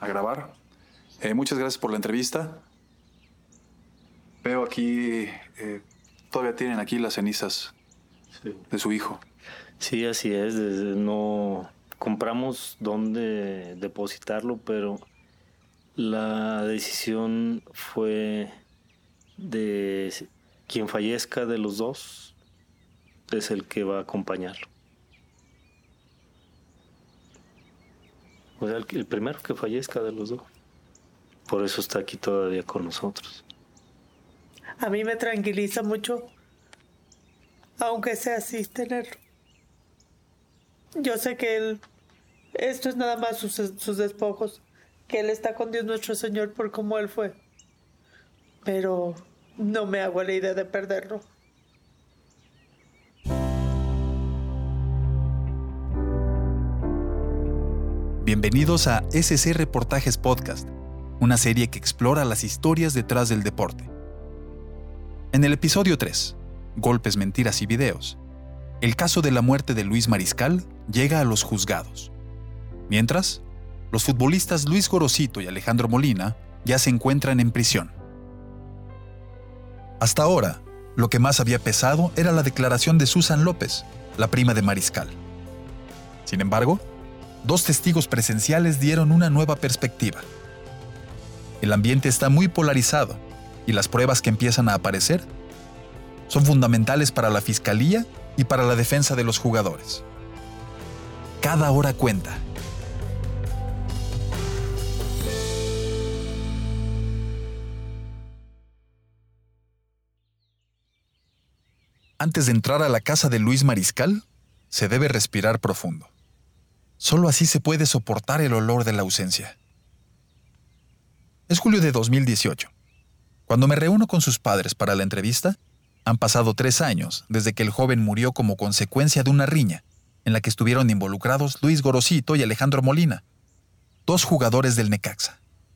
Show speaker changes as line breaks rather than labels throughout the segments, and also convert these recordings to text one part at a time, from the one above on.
a grabar. Muchas gracias por la entrevista. Veo aquí, todavía tienen aquí las cenizas de su hijo.
Sí, así es. No compramos dónde depositarlo, pero la decisión fue de quien fallezca de los dos es el que va a acompañarlo. O sea, el primero que fallezca de los dos. Por eso está aquí todavía con nosotros.
A mí me tranquiliza mucho, aunque sea así, tenerlo. Yo sé que esto es nada más sus despojos, que él está con Dios nuestro Señor por cómo él fue. Pero no me hago la idea de perderlo.
Bienvenidos a SC Reportajes Podcast, una serie que explora las historias detrás del deporte. En el episodio 3, Golpes, Mentiras y Videos, el caso de la muerte de Luis Mariscal llega a los juzgados. Mientras, los futbolistas Luis Gorosito y Alejandro Molina ya se encuentran en prisión. Hasta ahora, lo que más había pesado era la declaración de Susan López, la prima de Mariscal. Sin embargo, dos testigos presenciales dieron una nueva perspectiva. El ambiente está muy polarizado y las pruebas que empiezan a aparecer son fundamentales para la fiscalía y para la defensa de los jugadores. Cada hora cuenta. Antes de entrar a la casa de Luis Mariscal, se debe respirar profundo. Solo así se puede soportar el olor de la ausencia. Es julio de 2018. Cuando me reúno con sus padres para la entrevista, han pasado 3 años desde que el joven murió como consecuencia de una riña en la que estuvieron involucrados Luis Gorosito y Alejandro Molina, 2 jugadores del Necaxa.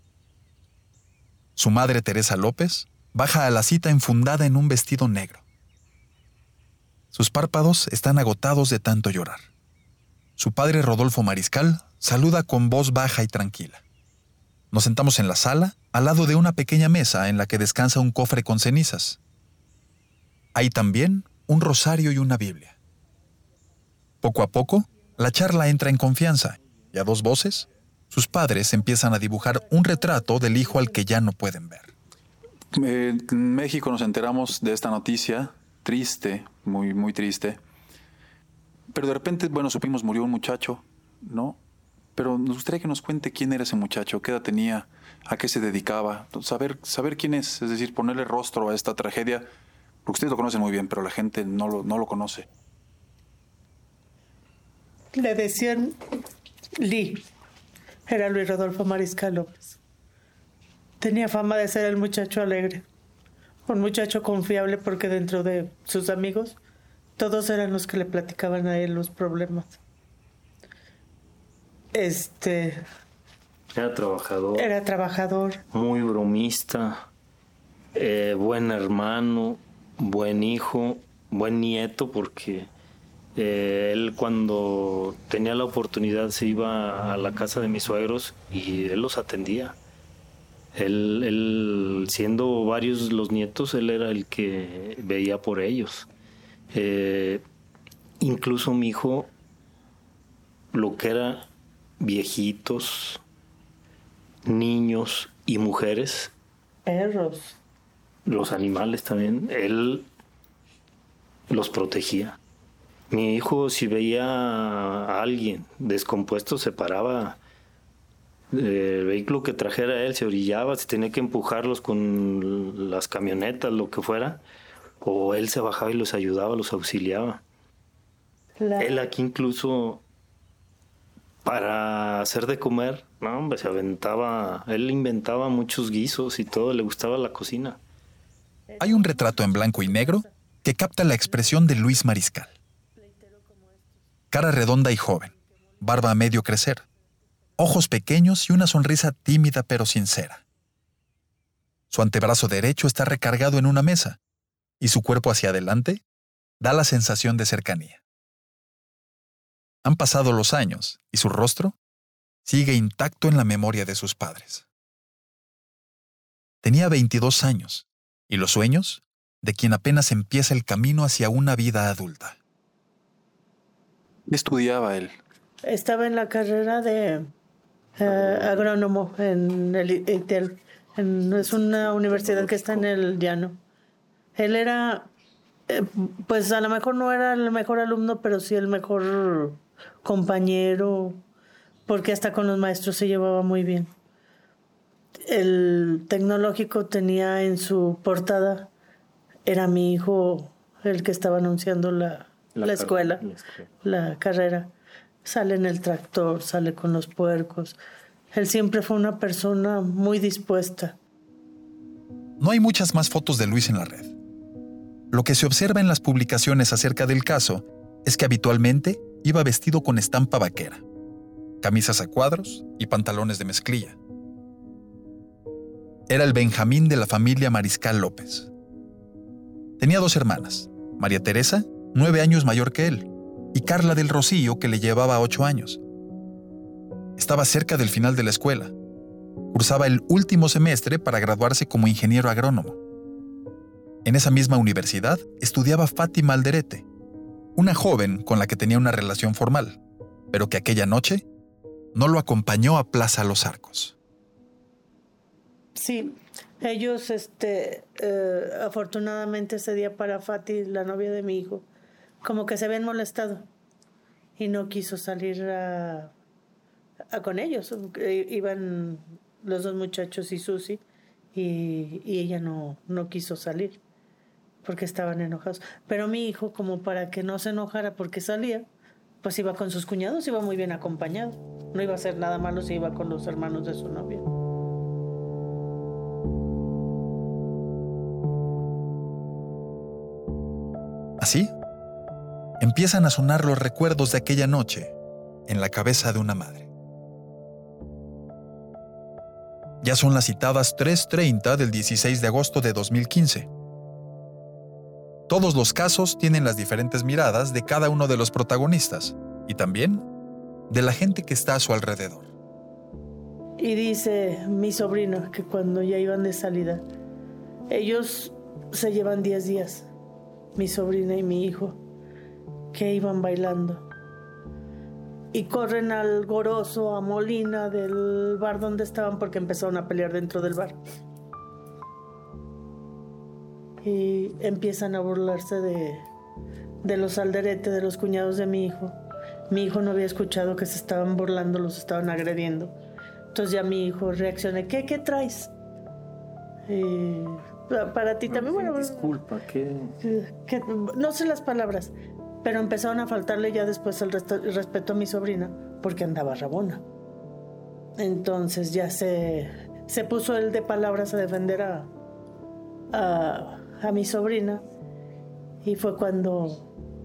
Su madre, Teresa López, baja a la cita enfundada en un vestido negro. Sus párpados están agotados de tanto llorar. Su padre, Rodolfo Mariscal, saluda con voz baja y tranquila. Nos sentamos en la sala, al lado de una pequeña mesa en la que descansa un cofre con cenizas. Hay también un rosario y una Biblia. Poco a poco, la charla entra en confianza, y a 2 voces, sus padres empiezan a dibujar un retrato del hijo al que ya no pueden ver.
En México nos enteramos de esta noticia, triste, muy, muy triste. Pero de repente, supimos murió un muchacho, ¿no? Pero nos gustaría que nos cuente quién era ese muchacho, qué edad tenía, a qué se dedicaba, saber quién es decir, ponerle rostro a esta tragedia, porque ustedes lo conocen muy bien, pero la gente no lo conoce.
Le decían Lee. Era Luis Rodolfo Mariscal López. Tenía fama de ser el muchacho alegre, un muchacho confiable porque dentro de sus amigos todos eran los que le platicaban a él los problemas.
Era trabajador.
Era trabajador.
Muy bromista. Buen hermano. Buen hijo. Buen nieto, porque él cuando tenía la oportunidad se iba a la casa de mis suegros y él los atendía. Él siendo varios los nietos, él era el que veía por ellos. Incluso mi hijo, lo que era viejitos, niños y mujeres,
perros,
los animales también, él los protegía. Mi hijo, si veía a alguien descompuesto, se paraba, el vehículo que trajera él se orillaba, se tenía que empujarlos con las camionetas, lo que fuera, o él se bajaba y los ayudaba, los auxiliaba. Él aquí incluso para hacer de comer, no, hombre, se aventaba, él inventaba muchos guisos y todo, le gustaba la cocina.
Hay un retrato en blanco y negro que capta la expresión de Luis Mariscal. Cara redonda y joven, barba a medio crecer, ojos pequeños y una sonrisa tímida pero sincera. Su antebrazo derecho está recargado en una mesa y su cuerpo hacia adelante da la sensación de cercanía. Han pasado los años y su rostro sigue intacto en la memoria de sus padres. Tenía 22 años y los sueños de quien apenas empieza el camino hacia una vida adulta.
¿Qué estudiaba él?
Estaba en la carrera de agrónomo en el ITEL. Es una universidad que está en el Llano. Él era, pues a lo mejor no era el mejor alumno, pero sí el mejor compañero, porque hasta con los maestros se llevaba muy bien. El tecnológico tenía en su portada, era mi hijo el que estaba anunciando la escuela, la carrera. Sale en el tractor, sale con los puercos. Él siempre fue una persona muy dispuesta.
No hay muchas más fotos de Luis en la red. Lo que se observa en las publicaciones acerca del caso es que habitualmente iba vestido con estampa vaquera, camisas a cuadros y pantalones de mezclilla. Era el Benjamín de la familia Mariscal López. Tenía 2 hermanas, María Teresa, 9 años mayor que él, y Carla del Rocío, que le llevaba 8 años. Estaba cerca del final de la escuela. Cursaba el último semestre para graduarse como ingeniero agrónomo. En esa misma universidad estudiaba Fátima Alderete, una joven con la que tenía una relación formal, pero que aquella noche no lo acompañó a Plaza Los Arcos.
Sí, ellos, afortunadamente ese día para Fati, la novia de mi hijo, como que se habían molestado y no quiso salir a con ellos. Iban los 2 muchachos y Susi y ella no quiso salir porque estaban enojados. Pero mi hijo, como para que no se enojara porque salía, pues iba con sus cuñados, iba muy bien acompañado. No iba a hacer nada malo si iba con los hermanos de su novia.
Así, empiezan a sonar los recuerdos de aquella noche en la cabeza de una madre. Ya son las citadas 3:30 del 16 de agosto de 2015. Todos los casos tienen las diferentes miradas de cada uno de los protagonistas y también de la gente que está a su alrededor.
Y dice mi sobrino que cuando ya iban de salida, ellos se llevan 10 días, mi sobrina y mi hijo, que iban bailando. Y corren al Goroso, a Molina, del bar donde estaban, porque empezaron a pelear dentro del bar. Y empiezan a burlarse de los Alderete, de los cuñados de mi hijo. Mi hijo no había escuchado que se estaban burlando, los estaban agrediendo. Entonces ya mi hijo reacciona, ¿qué traes? Para ti también, bueno...
Disculpa, ¿qué?
No sé las palabras, pero empezaron a faltarle ya después el respeto a mi sobrina porque andaba rabona. Entonces ya se puso él de palabras a defender a mi sobrina y fue cuando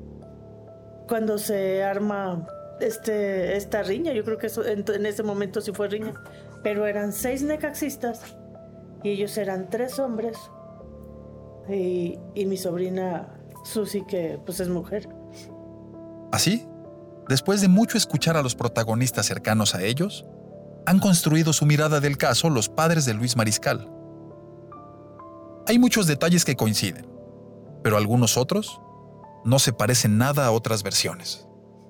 se arma esta riña. Yo creo que eso, en ese momento sí fue riña, pero eran 6 necaxistas y ellos eran 3 hombres y mi sobrina Susi, que pues es mujer.
Así, después de mucho escuchar a los protagonistas cercanos a ellos, han construido su mirada del caso los padres de Luis Mariscal. Hay muchos detalles que coinciden, pero algunos otros no se parecen nada a otras versiones.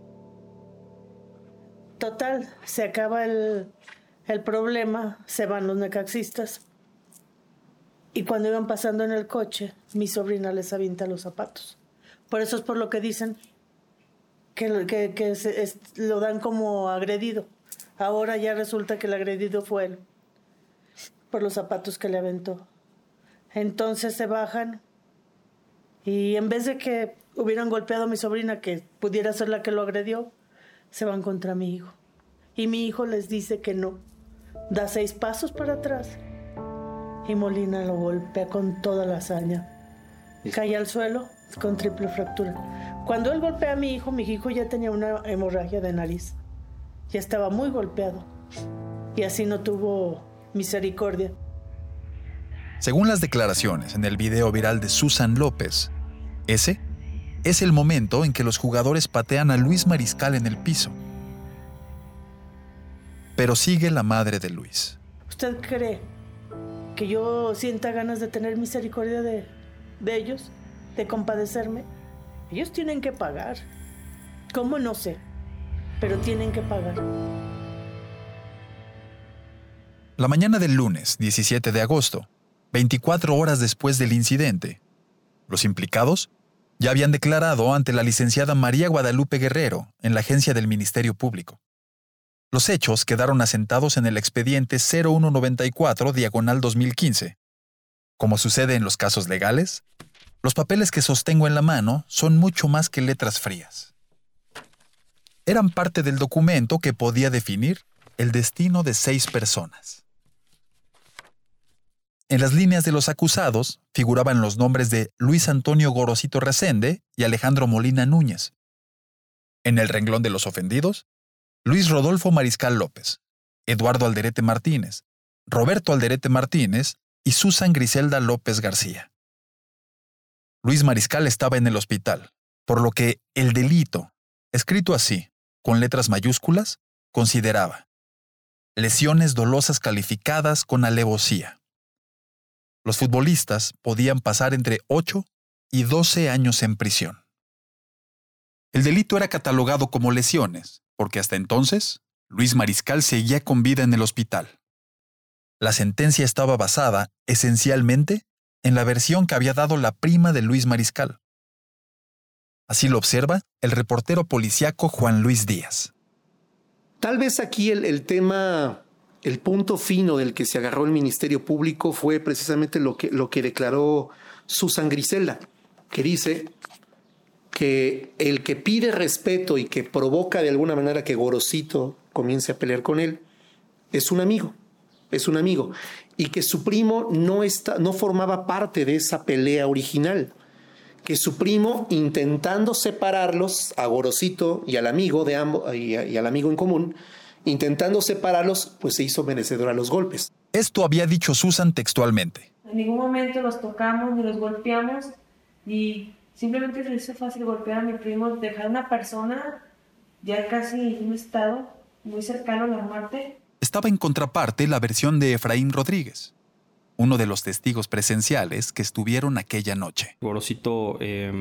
Total, se acaba el problema, se van los necaxistas y cuando iban pasando en el coche, mi sobrina les avienta los zapatos. Por eso es por lo que dicen que lo dan como agredido. Ahora ya resulta que el agredido fue él, por los zapatos que le aventó. Entonces se bajan y en vez de que hubieran golpeado a mi sobrina, que pudiera ser la que lo agredió, se van contra mi hijo. Y mi hijo les dice que no. Da 6 pasos para atrás y Molina lo golpea con toda la hazaña. Cae al suelo con triple fractura. Cuando él golpea a mi hijo ya tenía una hemorragia de nariz. Ya estaba muy golpeado. Y así no tuvo misericordia.
Según las declaraciones en el video viral de Susan López, ese es el momento en que los jugadores patean a Luis Mariscal en el piso. pero sigue la madre de Luis.
¿Usted cree que yo sienta ganas de tener misericordia de ellos? ¿De compadecerme? Ellos tienen que pagar. ¿Cómo? No sé, pero tienen que pagar.
La mañana del lunes, 17 de agosto, 24 horas después del incidente, los implicados ya habían declarado ante la licenciada María Guadalupe Guerrero en la agencia del Ministerio Público. Los hechos quedaron asentados en el expediente 0194/2015. Como sucede en los casos legales, los papeles que sostengo en la mano son mucho más que letras frías. Eran parte del documento que podía definir el destino de 6 personas. En las líneas de los acusados figuraban los nombres de Luis Antonio Gorosito Resende y Alejandro Molina Núñez. En el renglón de los ofendidos, Luis Rodolfo Mariscal López, Eduardo Alderete Martínez, Roberto Alderete Martínez y Susan Griselda López García. Luis Mariscal estaba en el hospital, por lo que el delito, escrito así, con letras mayúsculas, consideraba lesiones dolosas calificadas con alevosía. Los futbolistas podían pasar entre 8 y 12 años en prisión. El delito era catalogado como lesiones, porque hasta entonces, Luis Mariscal seguía con vida en el hospital. La sentencia estaba basada, esencialmente, en la versión que había dado la prima de Luis Mariscal. Así lo observa el reportero policíaco Juan Luis Díaz.
Tal vez aquí el tema, el punto fino del que se agarró el Ministerio Público fue precisamente lo que declaró Susan Griselda, que dice que el que pide respeto y que provoca de alguna manera que Gorosito comience a pelear con él es un amigo, y que su primo no formaba parte de esa pelea original, que su primo, intentando separarlos, a Gorosito y al amigo de ambos, y al amigo en común, intentando separarlos, pues se hizo merecedor a los golpes.
Esto había dicho Susan textualmente.
En ningún momento los tocamos ni los golpeamos, y simplemente se le hizo fácil golpear a mi primo, dejar a una persona ya casi en un estado muy cercano a la muerte.
Estaba en contraparte la versión de Efraín Rodríguez, uno de los testigos presenciales que estuvieron aquella noche.
Gorosito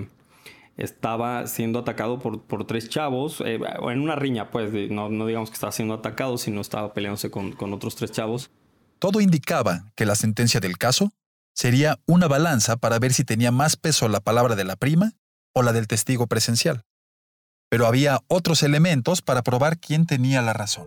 estaba siendo atacado por 3 chavos, en una riña, pues, no digamos que estaba siendo atacado, sino estaba peleándose con otros 3 chavos.
Todo indicaba que la sentencia del caso sería una balanza para ver si tenía más peso la palabra de la prima o la del testigo presencial. Pero había otros elementos para probar quién tenía la razón.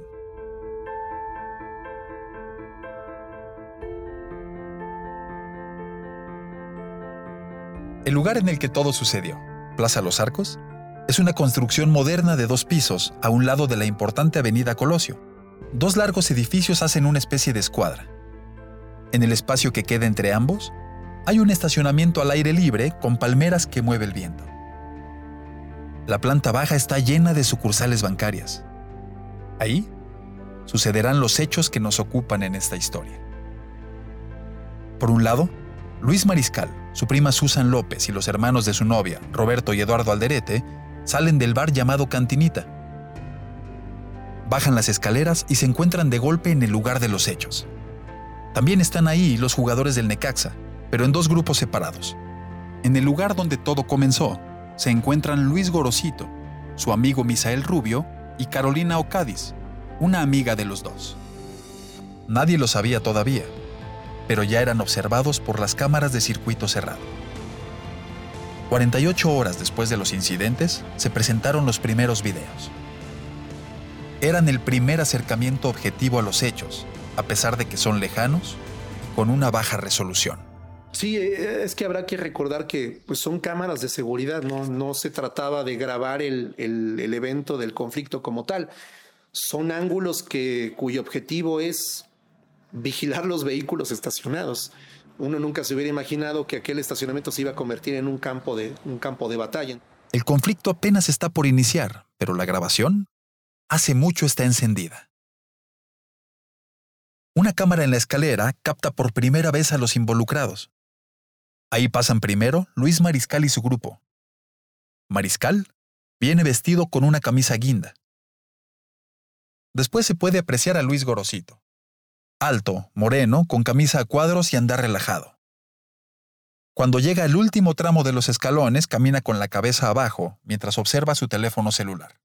El lugar en el que todo sucedió, Plaza Los Arcos, es una construcción moderna de 2 pisos a un lado de la importante avenida Colosio. 2 largos edificios hacen una especie de escuadra. En el espacio que queda entre ambos, hay un estacionamiento al aire libre con palmeras que mueve el viento. La planta baja está llena de sucursales bancarias. Ahí sucederán los hechos que nos ocupan en esta historia. Por un lado, Luis Mariscal, su prima Susan López y los hermanos de su novia, Roberto y Eduardo Alderete, salen del bar llamado Cantinita. Bajan las escaleras y se encuentran de golpe en el lugar de los hechos. También están ahí los jugadores del Necaxa, pero en 2 grupos separados. En el lugar donde todo comenzó, se encuentran Luis Gorosito, su amigo Misael Rubio y Carolina Ocadiz, una amiga de los 2. Nadie lo sabía todavía, pero ya eran observados por las cámaras de circuito cerrado. 48 horas después de los incidentes, se presentaron los primeros videos. Eran el primer acercamiento objetivo a los hechos, a pesar de que son lejanos y con una baja resolución.
Sí, es que habrá que recordar que pues, son cámaras de seguridad, no se trataba de grabar el evento del conflicto como tal. Son ángulos cuyo objetivo es vigilar los vehículos estacionados. Uno nunca se hubiera imaginado que aquel estacionamiento se iba a convertir en un campo de batalla.
El conflicto apenas está por iniciar, pero la grabación hace mucho está encendida. Una cámara en la escalera capta por primera vez a los involucrados. Ahí pasan primero Luis Mariscal y su grupo. Mariscal viene vestido con una camisa guinda. Después se puede apreciar a Luis Gorosito. Alto, moreno, con camisa a cuadros y andar relajado. Cuando llega al último tramo de los escalones, camina con la cabeza abajo mientras observa su teléfono celular.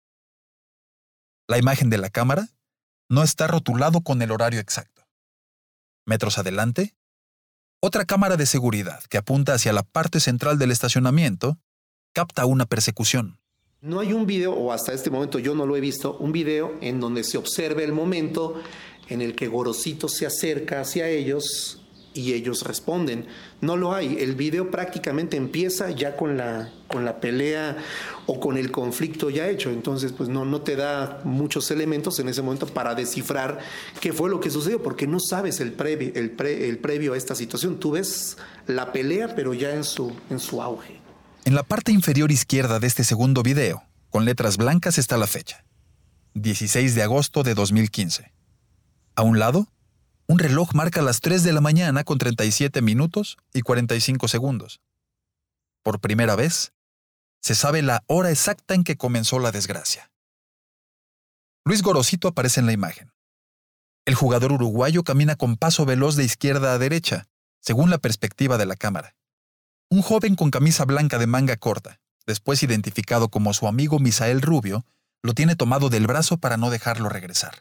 La imagen de la cámara no está rotulado con el horario exacto. Metros adelante, otra cámara de seguridad que apunta hacia la parte central del estacionamiento capta una persecución.
No hay un video, o hasta este momento yo no lo he visto, un video en donde se observe el momento en el que Gorosito se acerca hacia ellos y ellos responden. No lo hay. El video prácticamente empieza ya con la pelea o con el conflicto ya hecho. Entonces, pues no te da muchos elementos en ese momento para descifrar qué fue lo que sucedió, porque no sabes el previo a esta situación. Tú ves la pelea, pero ya en su auge.
En la parte inferior izquierda de este segundo video, con letras blancas, está la fecha: 16 de agosto de 2015. A un lado, un reloj marca las 3 de la mañana con 37 minutos y 45 segundos. Por primera vez, se sabe la hora exacta en que comenzó la desgracia. Luis Gorosito aparece en la imagen. El jugador uruguayo camina con paso veloz de izquierda a derecha, según la perspectiva de la cámara. Un joven con camisa blanca de manga corta, después identificado como su amigo Misael Rubio, lo tiene tomado del brazo para no dejarlo regresar.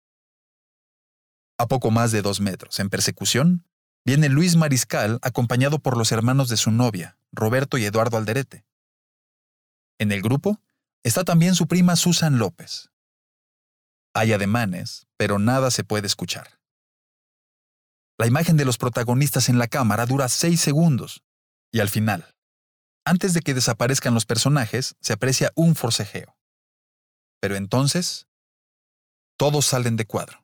A poco más de 2 metros, en persecución, viene Luis Mariscal acompañado por los hermanos de su novia, Roberto y Eduardo Alderete. En el grupo está también su prima Susan López. Hay ademanes, pero nada se puede escuchar. La imagen de los protagonistas en la cámara dura 6 segundos, y al final, antes de que desaparezcan los personajes, se aprecia un forcejeo. Pero entonces, todos salen de cuadro.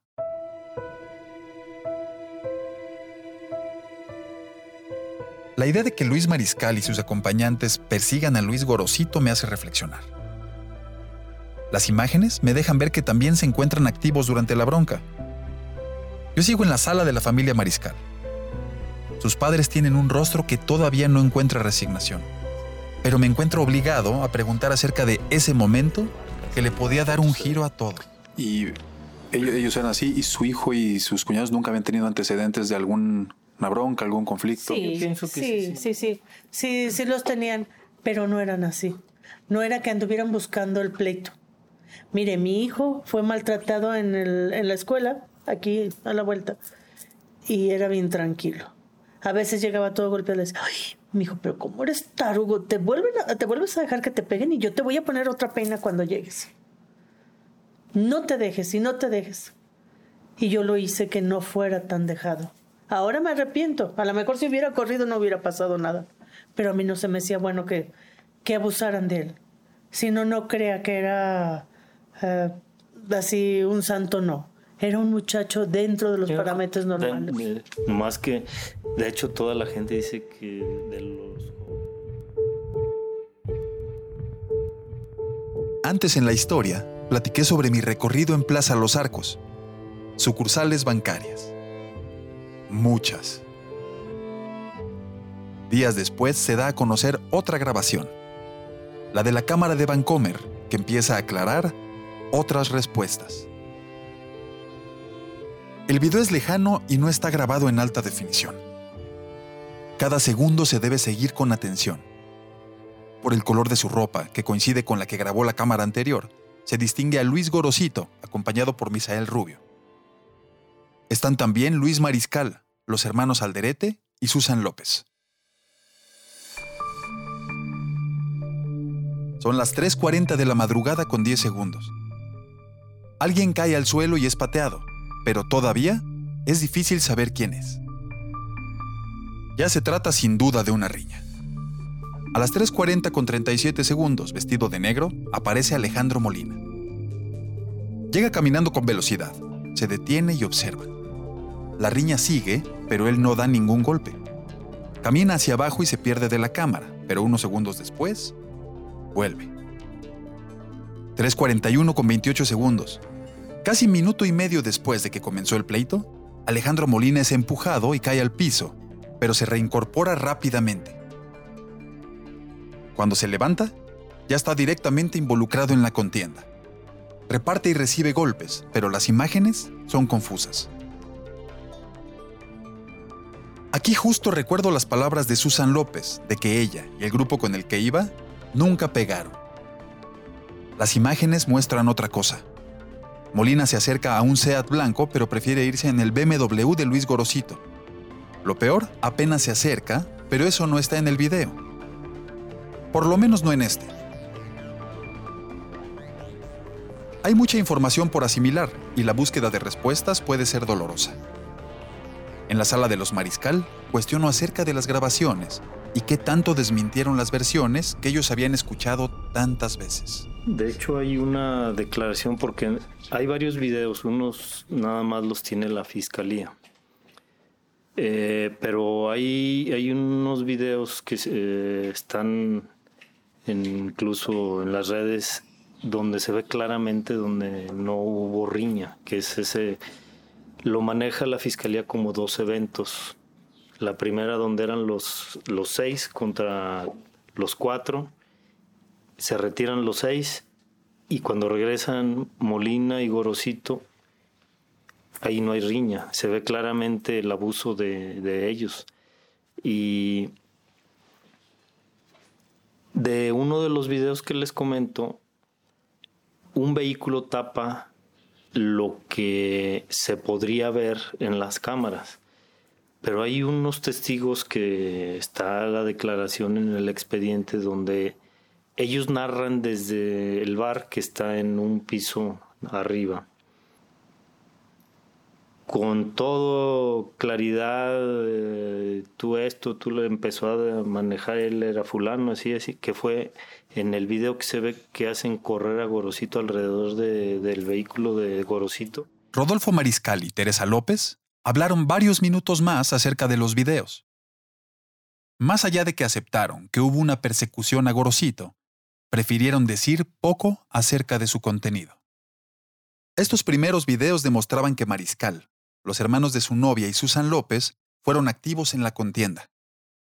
La idea de que Luis Mariscal y sus acompañantes persigan a Luis Gorosito me hace reflexionar. Las imágenes me dejan ver que también se encuentran activos durante la bronca. Yo sigo en la sala de la familia Mariscal. Sus padres tienen un rostro que todavía no encuentra resignación, pero me encuentro obligado a preguntar acerca de ese momento que le podía dar un giro a todo.
Y ellos eran así, y su hijo y sus cuñados nunca habían tenido antecedentes de alguna bronca, algún conflicto.
Sí,
Yo pienso que
sí los tenían, pero no eran así. No era que anduvieran buscando el pleito. Mire, mi hijo fue maltratado en la escuela, aquí a la vuelta, y era bien tranquilo. A veces llegaba todo golpeado y le decía, ay, mijo, pero ¿cómo eres tarugo? Te vuelves a dejar que te peguen y yo te voy a poner otra pena cuando llegues. No te dejes y no te dejes. Y yo lo hice que no fuera tan dejado. Ahora me arrepiento. A lo mejor si hubiera corrido no hubiera pasado nada. Pero a mí no se me hacía bueno que abusaran de él. Si no crea que era así un santo, no. Era un muchacho dentro de los parámetros normales.
Más que, de hecho, toda la gente dice que de los...
Antes en la historia, platiqué sobre mi recorrido en Plaza Los Arcos. Sucursales bancarias. Muchas. Días después se da a conocer otra grabación. La de la cámara de Vancomer, que empieza a aclarar otras respuestas. El video es lejano y no está grabado en alta definición. Cada segundo se debe seguir con atención. Por el color de su ropa, que coincide con la que grabó la cámara anterior, se distingue a Luis Gorosito, acompañado por Misael Rubio. Están también Luis Mariscal, los hermanos Alderete y Susan López. Son las 3:40 de la madrugada con 10 segundos. Alguien cae al suelo y es pateado, pero todavía es difícil saber quién es. Ya se trata sin duda de una riña. A las 3:40 con 37 segundos, vestido de negro, aparece Alejandro Molina. Llega caminando con velocidad, se detiene y observa. La riña sigue, pero él no da ningún golpe. Camina hacia abajo y se pierde de la cámara, pero unos segundos después, vuelve. 3:41 con 28 segundos. Casi minuto y medio después de que comenzó el pleito, Alejandro Molina es empujado y cae al piso, pero se reincorpora rápidamente. Cuando se levanta, ya está directamente involucrado en la contienda. Reparte y recibe golpes, pero las imágenes son confusas. Aquí justo recuerdo las palabras de Susan López, de que ella y el grupo con el que iba nunca pegaron. Las imágenes muestran otra cosa. Molina se acerca a un Seat blanco, pero prefiere irse en el BMW de Luis Gorosito. Lo peor, apenas se acerca, pero eso no está en el video. Por lo menos no en este. Hay mucha información por asimilar y la búsqueda de respuestas puede ser dolorosa. En la sala de los Mariscal, cuestiono acerca de las grabaciones y qué tanto desmintieron las versiones que ellos habían escuchado tantas veces.
De hecho, hay una declaración porque hay varios videos, unos nada más los tiene la fiscalía. Pero hay unos videos que están incluso en las redes donde se ve claramente donde no hubo riña, que es ese, lo maneja la fiscalía como 2 eventos. La primera donde eran los 6 contra los 4, se retiran los 6 y cuando regresan Molina y Gorosito, ahí no hay riña, se ve claramente el abuso de ellos. Y de uno de los videos que les comento, un vehículo tapa lo que se podría ver en las cámaras. Pero hay unos testigos que está la declaración en el expediente donde ellos narran desde el bar que está en un piso arriba. Con todo claridad, tú lo empezó a manejar, él era fulano, así, que fue en el video que se ve que hacen correr a Gorosito alrededor del vehículo de Gorosito.
Rodolfo Mariscal y Teresa López hablaron varios minutos más acerca de los videos. Más allá de que aceptaron que hubo una persecución a Gorosito, prefirieron decir poco acerca de su contenido. Estos primeros videos demostraban que Mariscal, los hermanos de su novia y Susan López fueron activos en la contienda.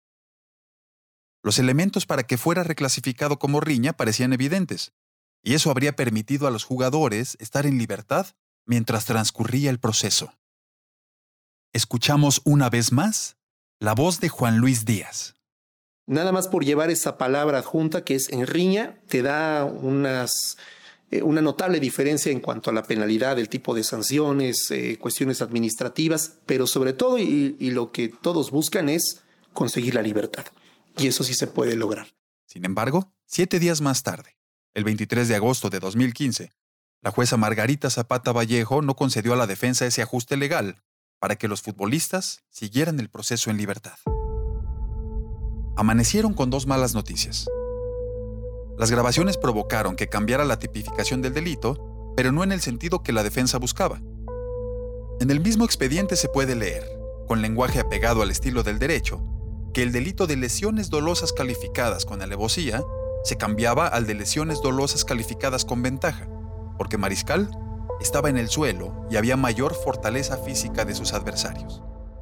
Los elementos para que fuera reclasificado como riña parecían evidentes, y eso habría permitido a los jugadores estar en libertad mientras transcurría el proceso. Escuchamos una vez más la voz de Juan Luis Díaz.
Nada más por llevar esa palabra adjunta que es en riña, te da una notable diferencia en cuanto a la penalidad, el tipo de sanciones, cuestiones administrativas, pero sobre todo, y lo que todos buscan es conseguir la libertad. Y eso sí se puede lograr.
Sin embargo, 7 días más tarde, el 23 de agosto de 2015, la jueza Margarita Zapata Vallejo no concedió a la defensa ese ajuste legal para que los futbolistas siguieran el proceso en libertad. Amanecieron con 2 malas noticias. Las grabaciones provocaron que cambiara la tipificación del delito, pero no en el sentido que la defensa buscaba. En el mismo expediente se puede leer, con lenguaje apegado al estilo del derecho, que el delito de lesiones dolosas calificadas con alevosía se cambiaba al de lesiones dolosas calificadas con ventaja, porque Mariscal estaba en el suelo y había mayor fortaleza física de sus adversarios.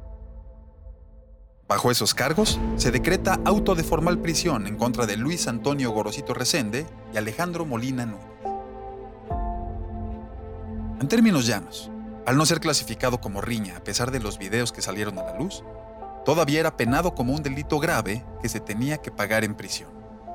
Bajo esos cargos, se decreta auto de formal prisión en contra de Luis Antonio Gorosito Resende y Alejandro Molina Núñez. En términos llanos, al no ser clasificado como riña a pesar de los videos que salieron a la luz, todavía era penado como un delito grave que se tenía que pagar en prisión.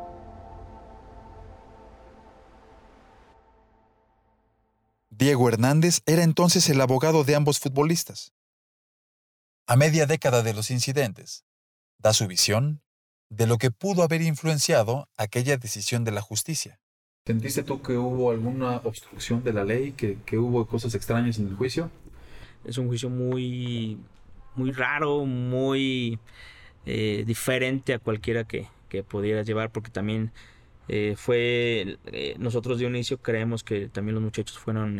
Diego Hernández era entonces el abogado de ambos futbolistas. A media década de los incidentes, da su visión de lo que pudo haber influenciado aquella decisión de la justicia.
¿Sentiste tú que hubo alguna obstrucción de la ley, que hubo cosas extrañas en el juicio?
Es un juicio muy raro, muy diferente a cualquiera que pudiera llevar, porque también nosotros de un inicio creemos que también los muchachos fueron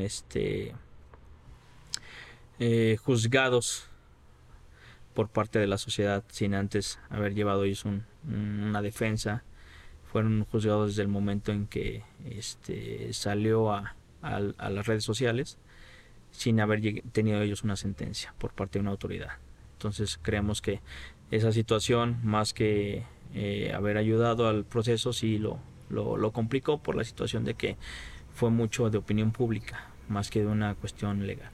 juzgados por parte de la sociedad sin antes haber llevado ellos una defensa. Fueron juzgados desde el momento en que salió a las redes sociales sin haber tenido ellos una sentencia por parte de una autoridad. Entonces creemos que esa situación, más que haber ayudado al proceso, sí lo complicó por la situación de que fue mucho de opinión pública, más que de una cuestión legal.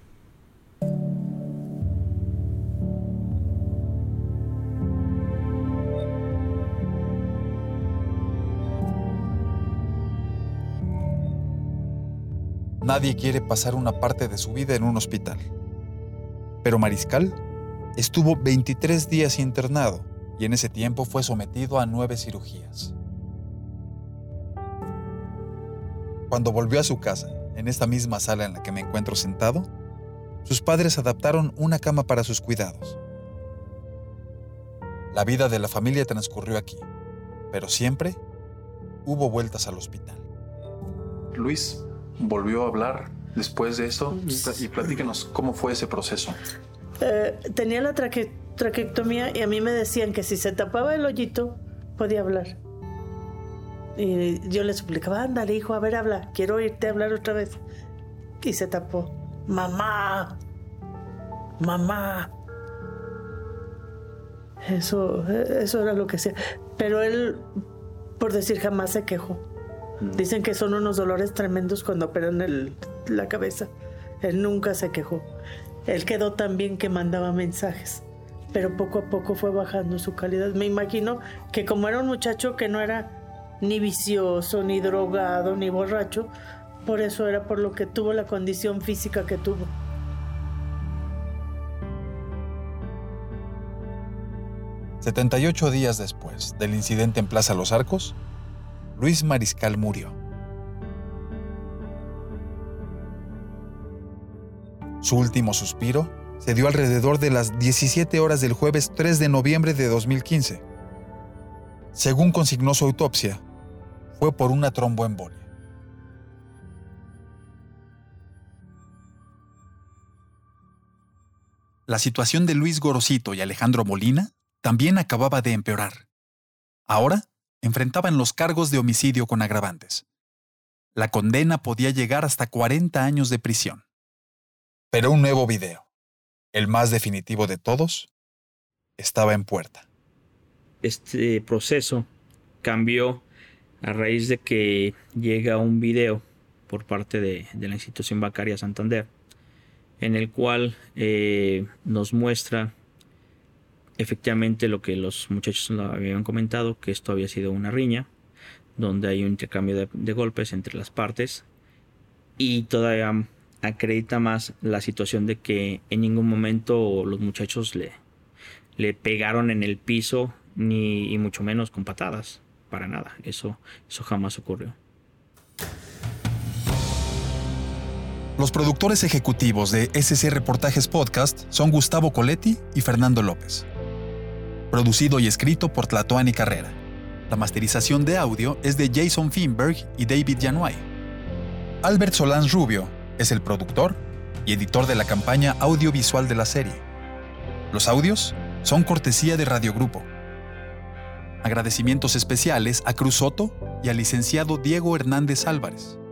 Nadie quiere pasar una parte de su vida en un hospital. Pero Mariscal estuvo 23 días internado y en ese tiempo fue sometido a 9 cirugías. Cuando volvió a su casa, en esta misma sala en la que me encuentro sentado, sus padres adaptaron una cama para sus cuidados. La vida de la familia transcurrió aquí, pero siempre hubo vueltas al hospital.
Luis volvió a hablar después de eso y platíquenos cómo fue ese proceso.
Tenía la traqueotomía y a mí me decían que si se tapaba el hoyito podía hablar. Y yo le suplicaba, ándale hijo, a ver, habla, quiero oírte hablar otra vez. Y se tapó. Mamá, mamá. Eso era lo que hacía. Pero él, por decir, jamás se quejó. Dicen que son unos dolores tremendos cuando operan la cabeza. Él nunca se quejó. Él quedó tan bien que mandaba mensajes, pero poco a poco fue bajando su calidad. Me imagino que como era un muchacho que no era ni vicioso, ni drogado, ni borracho, por eso era por lo que tuvo la condición física que tuvo.
«78 días después del incidente en Plaza Los Arcos, Luis Mariscal murió. Su último suspiro se dio alrededor de las 17 horas del jueves 3 de noviembre de 2015. Según consignó su autopsia, fue por una tromboembolia. La situación de Luis Gorosito y Alejandro Molina también acababa de empeorar. Ahora enfrentaban los cargos de homicidio con agravantes. La condena podía llegar hasta 40 años de prisión. Pero un nuevo video, el más definitivo de todos, estaba en puerta.
Este proceso cambió a raíz de que llega un video por parte de la institución bancaria Santander, en el cual nos muestra efectivamente lo que los muchachos habían comentado, que esto había sido una riña, donde hay un intercambio de golpes entre las partes, y todavía acredita más la situación de que en ningún momento los muchachos le pegaron en el piso, y mucho menos con patadas, para nada, eso jamás ocurrió.
Los productores ejecutivos de SC Reportajes Podcast son Gustavo Coletti y Fernando López. Producido y escrito por Tlatoani Carrera. La masterización de audio es de Jason Finberg y David Yanuay. Albert Solans Rubio es el productor y editor de la campaña audiovisual de la serie. Los audios son cortesía de Radio Grupo. Agradecimientos especiales a Cruz Soto y al licenciado Diego Hernández Álvarez.